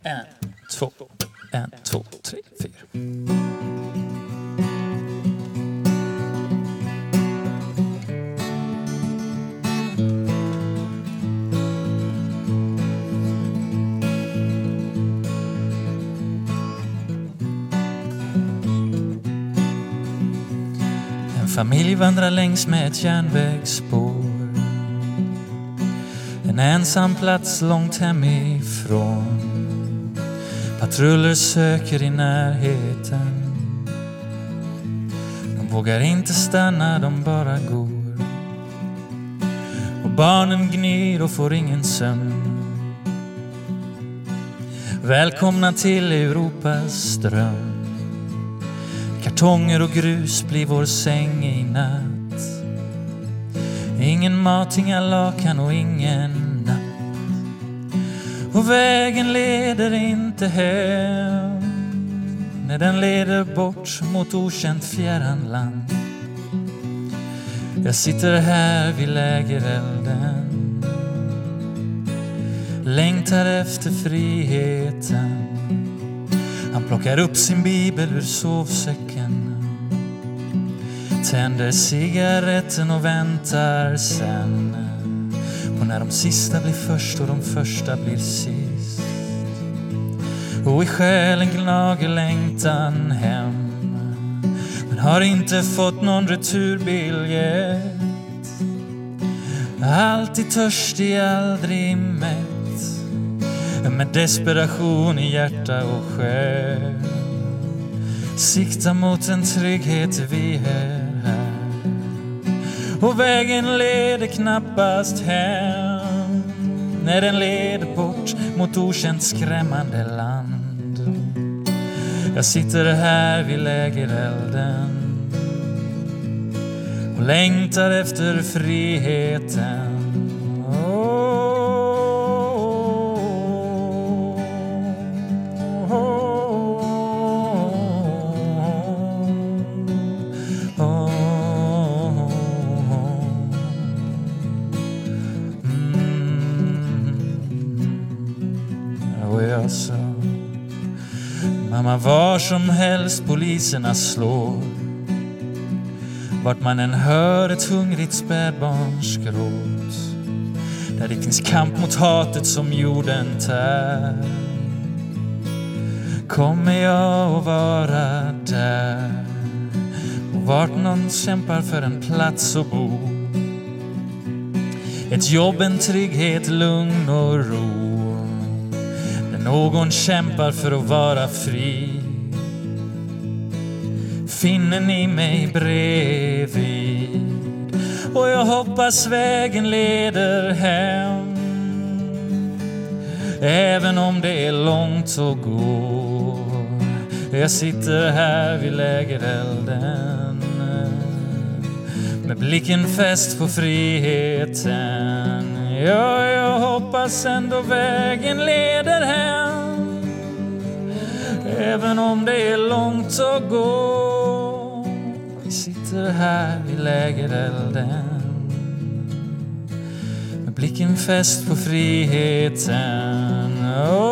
1, 2, 1, 2, 3, 4. En familj vandrar längs med ett järnvägsspår. En ensam plats långt hemifrån. Patruller söker i närheten. De vågar inte stanna, de bara går. Och barnen gnyr och får ingen sömn. Välkomna till Europas dröm. Kartonger och grus blir vår säng i natt. Ingen mat, inga lakan och ingen natt. Och vägen leder inte hem. När den leder bort mot okänt fjärran land. Jag sitter här vid lägerelden. Längtar efter friheten. Han plockar upp sin bibel ur sovsäcken. Tänder cigaretten och väntar sen. Och när de sista blir först och de första blir sist. Och i själen gnager längtan hem. Men har inte fått någon returbiljett. Alltid törstig, aldrig mätt. Med desperation i hjärta och själ. Sikta mot en trygghet vi är här. Och vägen leder knappast hem. När den leder bort mot okänt skrämmande land. Jag sitter här vid lägerelden. Och längtar efter friheten. Mamma, var som helst poliserna slår. Vart man än hör ett hungrigt spädbarns gråt. Där det finns kamp mot hatet som jorden tär. Kommer jag att vara där. Och vart någon kämpar för en plats att bo. Ett jobb, en trygghet, lugn och ro. Någon kämpar för att vara fri. Finner ni mig bredvid. Och jag hoppas vägen leder hem. Även om det är långt att gå. Jag sitter här vid lägerelden. Med blicken fäst på friheten. Ja, jag hoppas ändå vägen leder hem. Även om det är långt att gå. Vi sitter här vid lägerelden. Med blicken fäst på friheten.